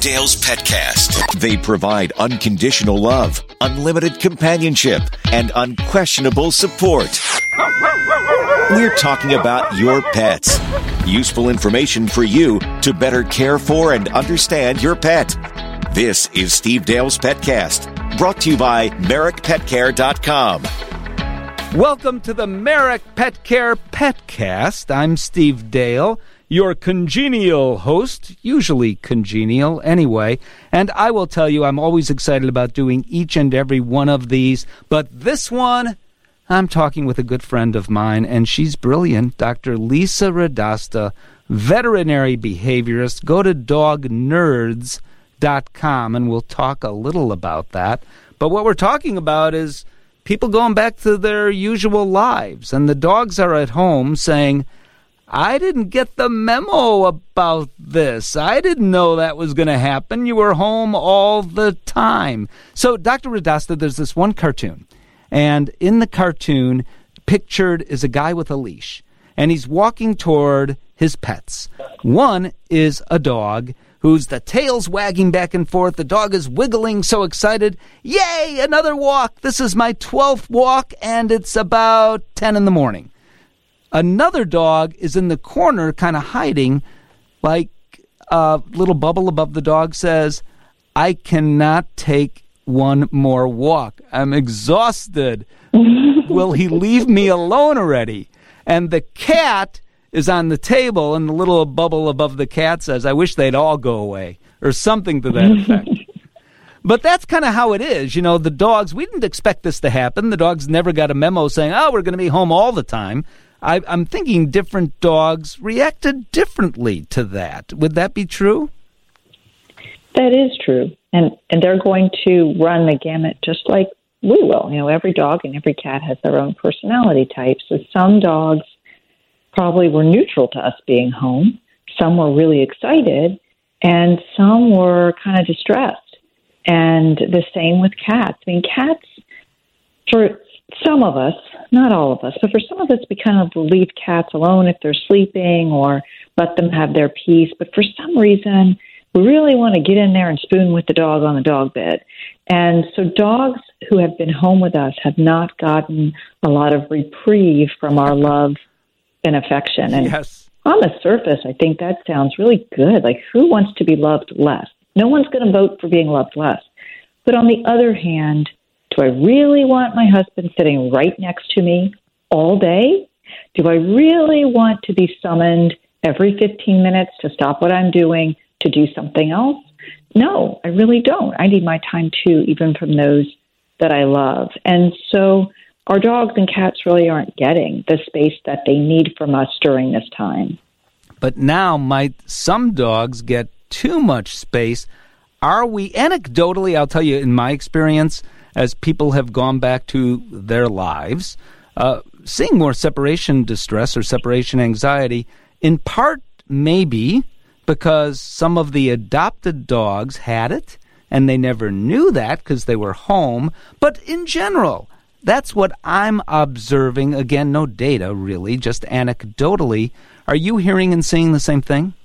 Dale's Petcast. They provide unconditional love, unlimited companionship, and unquestionable support. We're talking about your pets. Useful information for you to better care for and understand your pet. This is Steve Dale's Petcast, brought to you by MerrickPetCare.com. Welcome to the Merrick Pet Care Petcast. I'm Steve Dale, your congenial host, usually congenial anyway, and I will tell you I'm always excited about doing each and every one of these, but this one, I'm talking with a good friend of mine, and she's brilliant, Dr. Lisa Radasta, veterinary behaviorist. Go to dognerds.com, and we'll talk a little about that. But what we're talking about is people going back to their usual lives, and the dogs are at home saying, I didn't get the memo about this. I didn't know that was going to happen. You were home all the time. So, Dr. Radasta, there's this one cartoon, and in the cartoon, pictured is a guy with a leash, and he's walking toward his pets. One is a dog whose the tail's wagging back and forth. The dog is wiggling, so excited. Yay, another walk. This is my 12th walk, and it's about 10 in the morning. Another dog is in the corner, kind of hiding, like a little bubble above the dog says, I cannot take one more walk. I'm exhausted. Will he leave me alone already? And the cat is on the table, and the little bubble above the cat says, I wish they'd all go away, or something to that effect. But that's kind of how it is. You know, the dogs, we didn't expect this to happen. The dogs never got a memo saying, oh, we're going to be home all the time. I'm thinking different dogs reacted differently to that. Would that be true? That is true. And they're going to run the gamut just like we will. You know, every dog and every cat has their own personality type. So some dogs probably were neutral to us being home. Some were really excited, and some were kind of distressed. And the same with cats. I mean, cats, for some of us, not all of us, but for some of us, we kind of leave cats alone if they're sleeping or let them have their peace. But for some reason, we really want to get in there and spoon with the dog on the dog bed. And so dogs who have been home with us have not gotten a lot of reprieve from our love and affection. And yes, on the surface, I think that sounds really good. Like, who wants to be loved less? No one's going to vote for being loved less. But on the other hand, do I really want my husband sitting right next to me all day? Do I really want to be summoned every 15 minutes to stop what I'm doing to do something else? No, I really don't. I need my time too, even from those that I love. And so our dogs and cats really aren't getting the space that they need from us during this time. But now might some dogs get too much space? Are we, anecdotally, I'll tell you, in my experience, as people have gone back to their lives, seeing more separation distress or separation anxiety, in part maybe because some of the adopted dogs had it, and they never knew that because they were home. But in general, that's what I'm observing. Again, no data, really, just anecdotally. Are you hearing and seeing the same thing?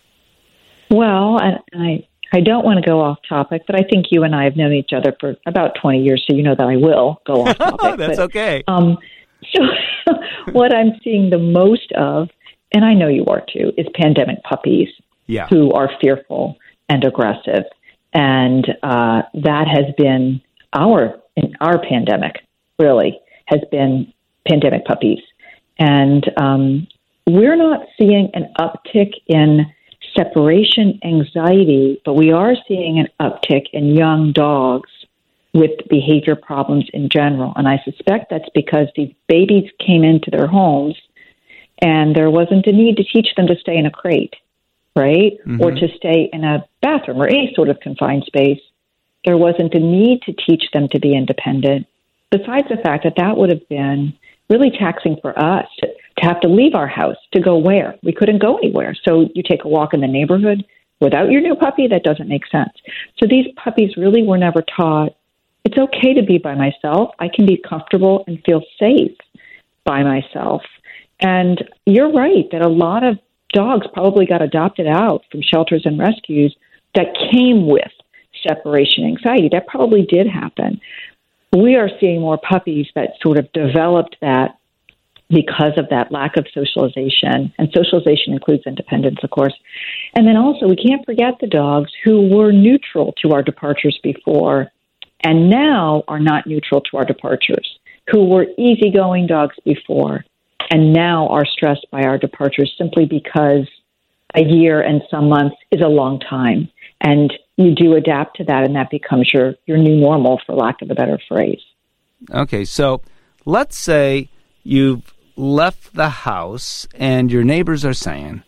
Well, I don't want to go off topic, but I think you and I have known each other for about 20 years, so you know that I will go off topic. That's okay. So what I'm seeing the most of, and I know you are too, is pandemic puppies who are fearful and aggressive. And that has been our pandemic, really, has been pandemic puppies. And we're not seeing an uptick in separation anxiety, but we are seeing an uptick in young dogs with behavior problems in general. And I suspect that's because these babies came into their homes and there wasn't a need to teach them to stay in a crate, right? Mm-hmm. Or to stay in a bathroom or any sort of confined space. There wasn't a need to teach them to be independent, besides the fact that that would have been really taxing for us to have to leave our house to go where? We couldn't go anywhere. So you take a walk in the neighborhood without your new puppy, that doesn't make sense. So these puppies really were never taught, it's okay to be by myself. I can be comfortable and feel safe by myself. And you're right that a lot of dogs probably got adopted out from shelters and rescues that came with separation anxiety. That probably did happen. We are seeing more puppies that sort of developed that because of that lack of socialization. And socialization includes independence, of course. And then also, we can't forget the dogs who were neutral to our departures before and now are not neutral to our departures, who were easygoing dogs before and now are stressed by our departures simply because a year and some months is a long time. And you do adapt to that, and that becomes your new normal, for lack of a better phrase. Okay, so let's say you've left the house and your neighbors are saying,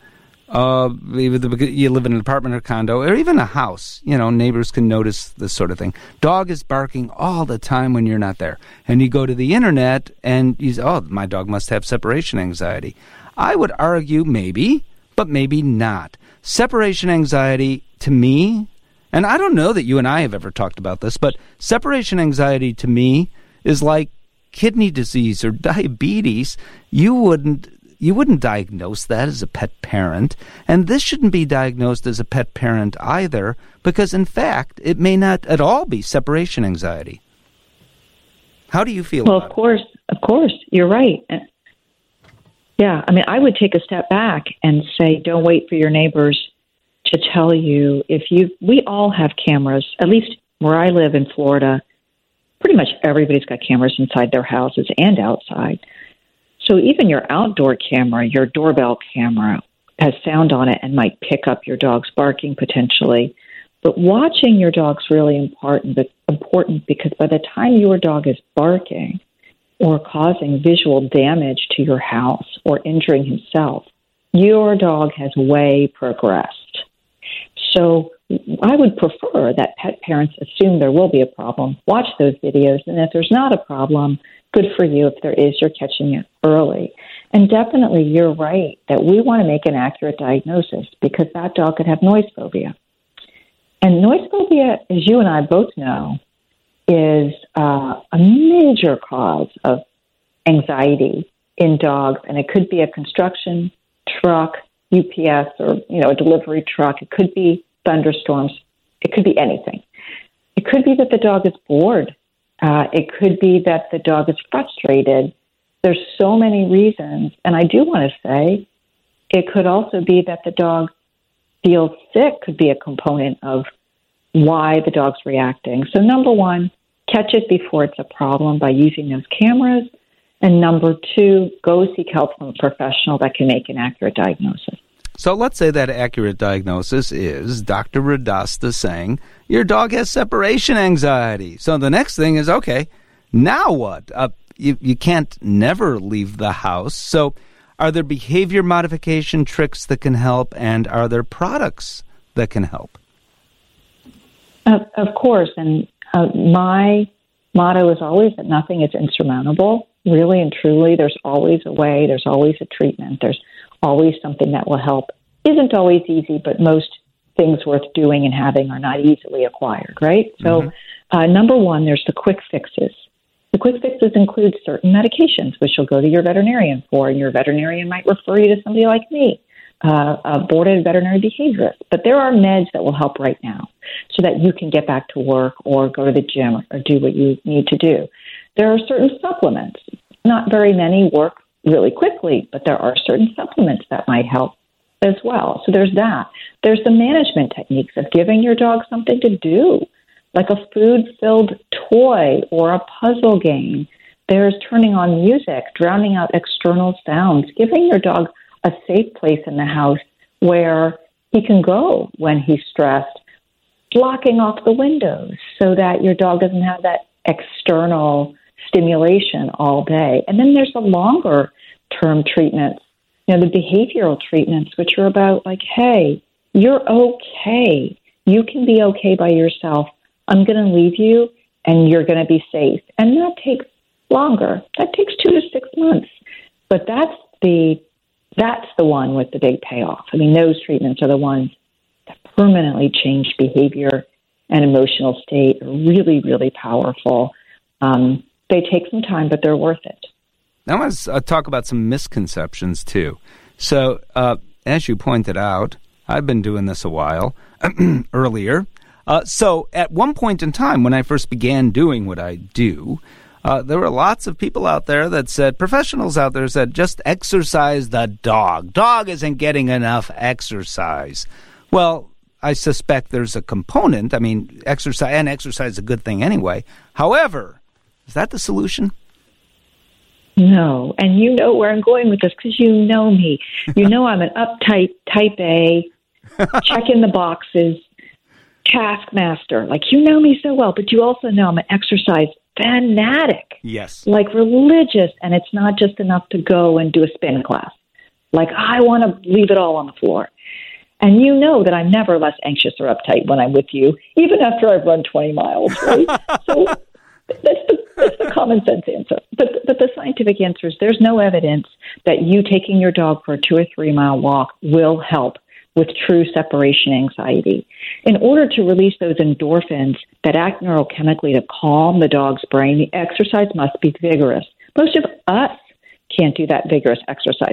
you live in an apartment or condo or even a house, neighbors can notice this sort of thing. Dog is barking all the time when you're not there. And you go to the internet and you say, oh, my dog must have separation anxiety. I would argue maybe, but maybe not. Separation anxiety, to me, and I don't know that you and I have ever talked about this, but separation anxiety to me is like kidney disease or diabetes. You wouldn't diagnose that as a pet parent, and this shouldn't be diagnosed as a pet parent either, because in fact, it may not at all be separation anxiety. How do you feel about it? Well, of course, you're right. Yeah, I mean, I would take a step back and say, don't wait for your neighbors to tell you. We all have cameras, at least where I live in Florida. Pretty much everybody's got cameras inside their houses and outside. So even your outdoor camera, your doorbell camera, has sound on it and might pick up your dog's barking potentially. But watching your dog's really important because by the time your dog is barking or causing visual damage to your house or injuring himself, your dog has way progressed. So I would prefer that pet parents assume there will be a problem, watch those videos, and if there's not a problem, good for you. If there is, you're catching it early. And definitely you're right that we want to make an accurate diagnosis because that dog could have noise phobia. And noise phobia, as you and I both know, is a major cause of anxiety in dogs. And it could be a construction truck, UPS, or a delivery truck. It could be thunderstorms. It could be anything. It could be that the dog is bored. It could be that the dog is frustrated. There's so many reasons. And I do want to say it could also be that the dog feels sick, could be a component of why the dog's reacting. So number one, catch it before it's a problem by using those cameras. And number two, go seek help from a professional that can make an accurate diagnosis. So let's say that accurate diagnosis is Dr. Radasta saying your dog has separation anxiety. So the next thing is, okay, now what? You can't never leave the house. So are there behavior modification tricks that can help, and are there products that can help? Of course. And my motto is always that nothing is insurmountable. Really and truly, there's always a way. There's always a treatment. There's always something that will help. Isn't always easy, but most things worth doing and having are not easily acquired, right? So number one, there's the quick fixes. The quick fixes include certain medications, which you'll go to your veterinarian for, and your veterinarian might refer you to somebody like me, a boarded veterinary behaviorist. But there are meds that will help right now so that you can get back to work or go to the gym or do what you need to do. There are certain supplements. Not very many work really quickly, but there are certain supplements that might help as well. So there's that. There's the management techniques of giving your dog something to do, like a food-filled toy or a puzzle game. There's turning on music, drowning out external sounds, giving your dog a safe place in the house where he can go when he's stressed, blocking off the windows so that your dog doesn't have that external stimulation all day. And then there's the longer-term treatments, the behavioral treatments, which are about like, hey, you're okay. You can be okay by yourself. I'm going to leave you, and you're going to be safe. And that takes longer. That takes 2 to 6 months. But that's the one with the big payoff. I mean, those treatments are the ones that permanently change behavior and emotional state. Are really, really powerful. They take some time, but they're worth it. I want to talk about some misconceptions, too. So, as you pointed out, I've been doing this a while, earlier. So at one point in time, when I first began doing what I do, there were lots of people out there that said, professionals out there said, just exercise the dog. Dog isn't getting enough exercise. Well, I suspect there's a component. I mean, exercise is a good thing anyway. However, is that the solution? No, and you know where I'm going with this because you know me. You know I'm an uptight, type A, check in the boxes, taskmaster. Like, you know me so well, but you also know I'm an exercise fanatic. Yes. Like religious, and it's not just enough to go and do a spin class. Like, I want to leave it all on the floor. And you know that I'm never less anxious or uptight when I'm with you, even after I've run 20 miles, right? So that's the common sense answer. But the scientific answer is there's no evidence that you taking your dog for a 2 or 3 mile walk will help with true separation anxiety. In order to release those endorphins that act neurochemically to calm the dog's brain, the exercise must be vigorous. Most of us can't do that vigorous exercise.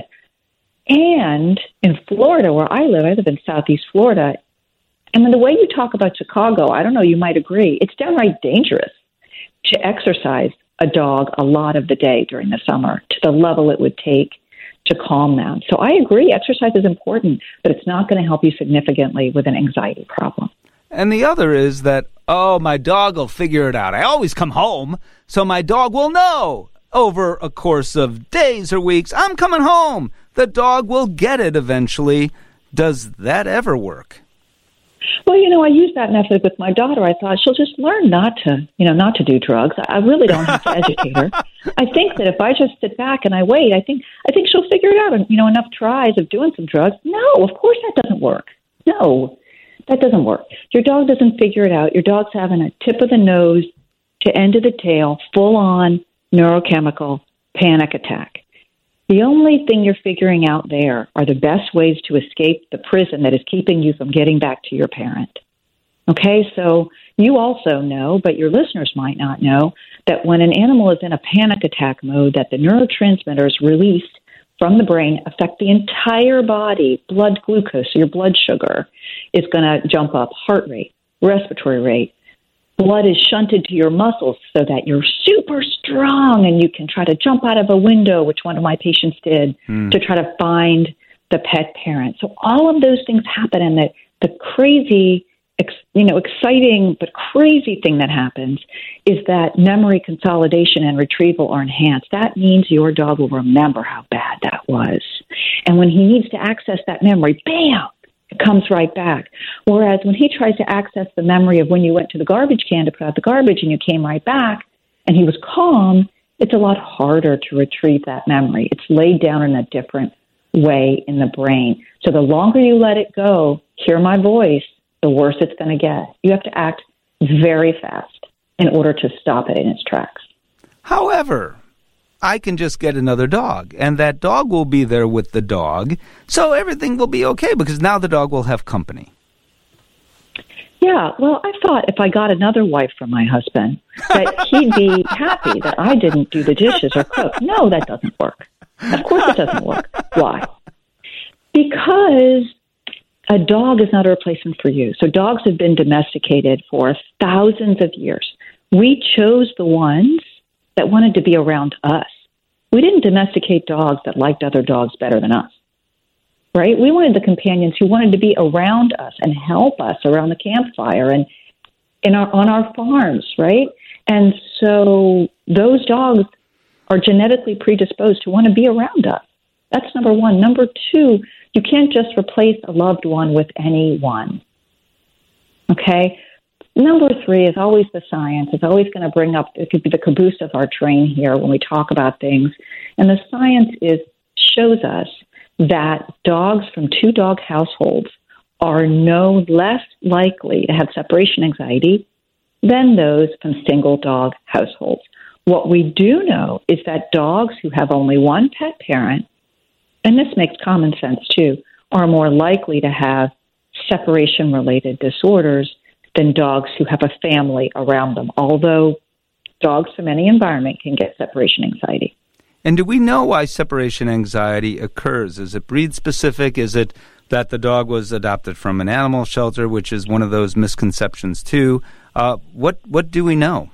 And in Florida, where I live in Southeast Florida, and the way you talk about Chicago, I don't know, you might agree, it's downright dangerous to exercise a dog a lot of the day during the summer to the level it would take to calm them. So I agree, exercise is important, but it's not going to help you significantly with an anxiety problem. And the other is that, my dog will figure it out. I always come home, so my dog will know over a course of days or weeks, I'm coming home. The dog will get it eventually. Does that ever work? Well, I use that method with my daughter. I thought she'll just learn not to do drugs. I really don't have to educate her. I think that if I just sit back and I wait, I think she'll figure it out. And, enough tries of doing some drugs. No, of course that doesn't work. No, that doesn't work. Your dog doesn't figure it out. Your dog's having a tip of the nose to end of the tail, full-on neurochemical panic attack. The only thing you're figuring out there are the best ways to escape the prison that is keeping you from getting back to your parent. Okay, so you also know, but your listeners might not know, that when an animal is in a panic attack mode, that the neurotransmitters released from the brain affect the entire body. Blood glucose, so your blood sugar, is going to jump up, heart rate, respiratory rate. Blood is shunted to your muscles so that you're super strong and you can try to jump out of a window, which one of my patients did, to try to find the pet parent. So all of those things happen, and the crazy, exciting but crazy thing that happens is that memory consolidation and retrieval are enhanced. That means your dog will remember how bad that was. And when he needs to access that memory, bam! It comes right back. Whereas when he tries to access the memory of when you went to the garbage can to put out the garbage and you came right back and he was calm, it's a lot harder to retrieve that memory. It's laid down in a different way in the brain. So the longer you let it go, hear my voice, the worse it's going to get. You have to act very fast in order to stop it in its tracks. However, I can just get another dog, and that dog will be there with the dog, so everything will be okay because now the dog will have company. Yeah, well, I thought if I got another wife from my husband, that he'd be happy that I didn't do the dishes or cook. No, that doesn't work. Of course it doesn't work. Why? Because a dog is not a replacement for you. So dogs have been domesticated for thousands of years. We chose the ones that wanted to be around us. We didn't domesticate dogs that liked other dogs better than us, right? We wanted the companions who wanted to be around us and help us around the campfire and on our farms, right? And so those dogs are genetically predisposed to want to be around us. That's number one. Number two, you can't just replace a loved one with anyone, okay? Number three is always the science. It's always going to bring up, it could be the caboose of our train here when we talk about things. And the science shows us that dogs from 2-dog households are no less likely to have separation anxiety than those from single-dog households. What we do know is that dogs who have only one pet parent, and this makes common sense too, are more likely to have separation-related disorders than dogs who have a family around them, although dogs from any environment can get separation anxiety. And do we know why separation anxiety occurs? Is it breed-specific? Is it that the dog was adopted from an animal shelter, which is one of those misconceptions too. What do we know?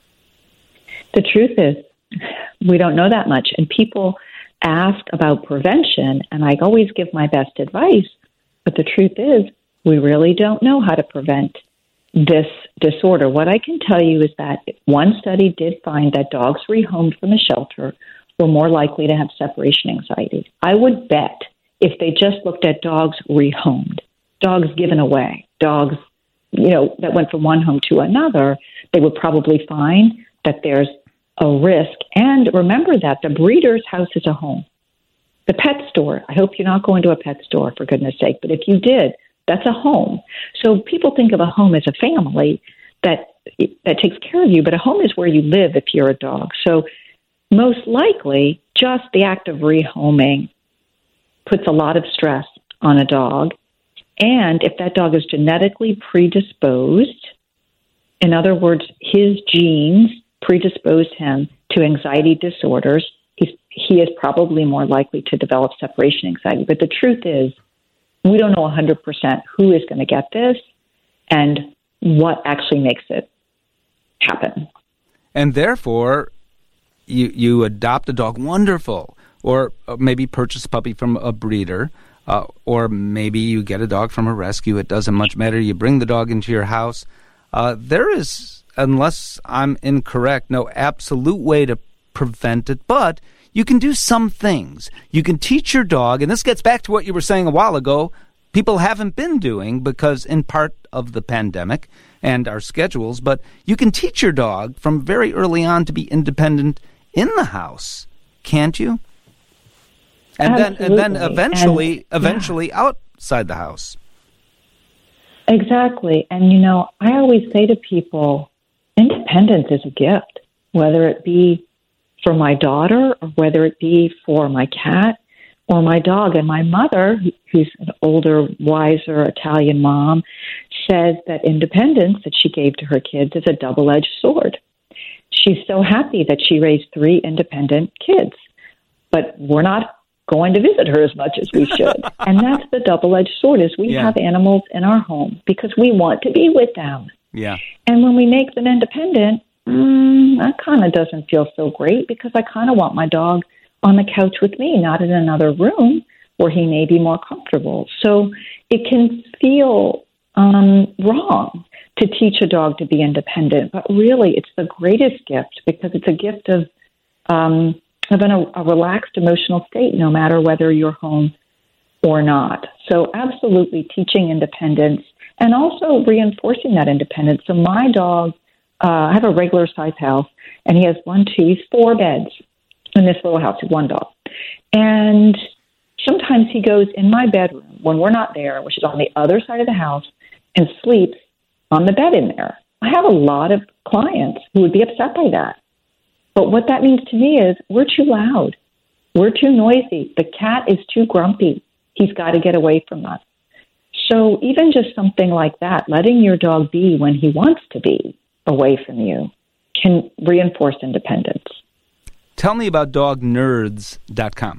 The truth is, we don't know that much. And people ask about prevention, and I always give my best advice. But the truth is, we really don't know how to prevent this disorder. What I can tell you is that one study did find that dogs rehomed from a shelter were more likely to have separation anxiety. I would bet if they just looked at dogs rehomed, dogs given away, dogs, that went from one home to another, they would probably find that there's a risk. And remember that the breeder's house is a home. The pet store, I hope you're not going to a pet store, for goodness sake, but if you did, that's a home. So people think of a home as a family that takes care of you, but a home is where you live if you're a dog. So most likely, just the act of rehoming puts a lot of stress on a dog. And if that dog is genetically predisposed, in other words, his genes predisposed him to anxiety disorders, he is probably more likely to develop separation anxiety. But the truth is, we don't know 100% who is going to get this and what actually makes it happen. And therefore, you adopt a dog, wonderful, or maybe purchase a puppy from a breeder, or maybe you get a dog from a rescue. It doesn't much matter. You bring the dog into your house. There is, unless I'm incorrect, no absolute way to prevent it, but you can do some things. You can teach your dog, and this gets back to what you were saying a while ago, people haven't been doing because in part of the pandemic and our schedules, but you can teach your dog from very early on to be independent in the house, can't you? And then eventually outside the house. Exactly. And I always say to people, independence is a gift, whether it be for my daughter or whether it be for my cat or my dog. And my mother, who's an older, wiser Italian mom, says that independence that she gave to her kids is a double-edged sword. She's so happy that she raised 3 independent kids, but we're not going to visit her as much as we should. And that's the double-edged sword, is we have animals in our home because we want to be with them. Yeah. And when we make them independent, that kind of doesn't feel so great because I kind of want my dog on the couch with me, not in another room where he may be more comfortable. So it can feel wrong to teach a dog to be independent, but really it's the greatest gift because it's a gift of a relaxed emotional state, no matter whether you're home or not. So absolutely teaching independence and also reinforcing that independence. So my dog, I have a regular size house, and he has 4 beds in this little house. He's one dog. And sometimes he goes in my bedroom when we're not there, which is on the other side of the house, and sleeps on the bed in there. I have a lot of clients who would be upset by that. But what that means to me is we're too loud. We're too noisy. The cat is too grumpy. He's got to get away from us. So even just something like that, letting your dog be when he wants to be away from you, can reinforce independence. Tell me about dognerds.com.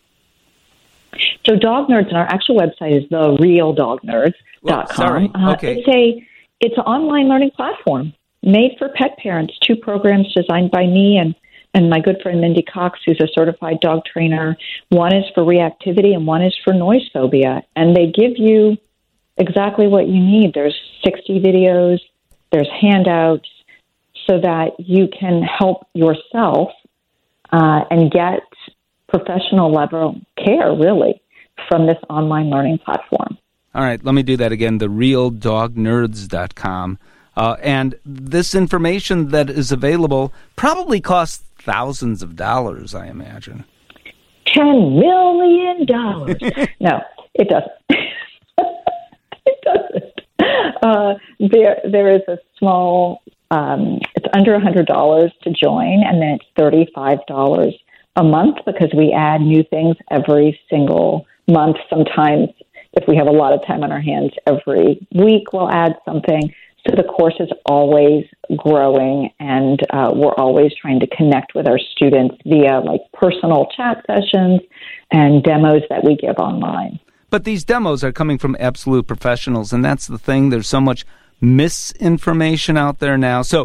So Dog Nerds, and our actual website is therealdognerds.com. Well, sorry. Okay. It's an online learning platform made for pet parents. 2 programs designed by me and my good friend Mindy Cox, who's a certified dog trainer. One is for reactivity and one is for noise phobia. And they give you exactly what you need. There's 60 videos, there's handouts, so that you can help yourself and get professional level care, really, from this online learning platform. All right, let me do that again, therealdognerds.com. And this information that is available probably costs thousands of dollars, I imagine. $10 million. No, it doesn't. It doesn't. There is a small, it's under $100 to join, and then it's $35 a month because we add new things every single month. Sometimes, if we have a lot of time on our hands, every week we'll add something. So the course is always growing, and we're always trying to connect with our students via personal chat sessions and demos that we give online. But these demos are coming from absolute professionals, and that's the thing. There's so much misinformation out there now. So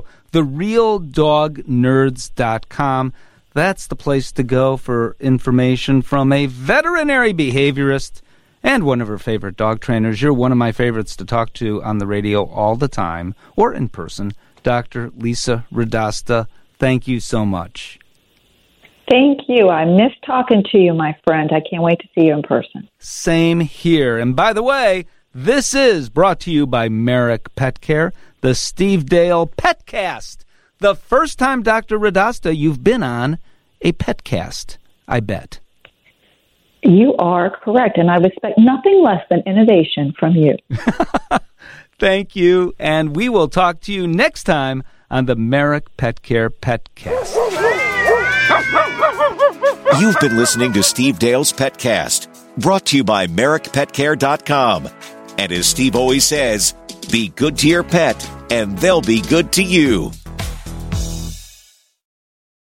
therealdognerds.com, that's the place to go for information from a veterinary behaviorist and one of her favorite dog trainers. You're one of my favorites to talk to on the radio all the time or in person. Dr. Lisa Radasta, thank you so much. Thank you. I miss talking to you, my friend. I can't wait to see you in person. Same here. And by the way, this is brought to you by Merrick Pet Care, the Steve Dale Petcast. The first time, Dr. Radasta, you've been on a Petcast, I bet. You are correct, and I expect nothing less than innovation from you. Thank you, and we will talk to you next time on the Merrick Pet Care Petcast. You've been listening to Steve Dale's Petcast, brought to you by MerrickPetCare.com. And as Steve always says, be good to your pet, and they'll be good to you.